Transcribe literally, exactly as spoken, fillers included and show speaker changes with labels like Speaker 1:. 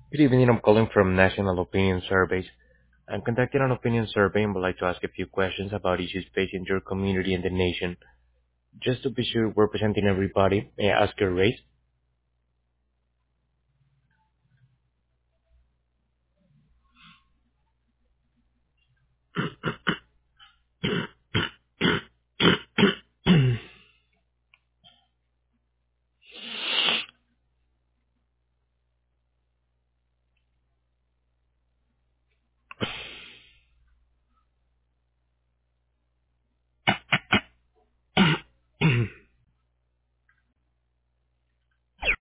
Speaker 1: Good evening. I'm calling from National Opinion Surveys. I'm conducting an opinion survey and would like to ask a few questions about issues facing your community and the nation. Just to be sure we're representing everybody, may I ask your race?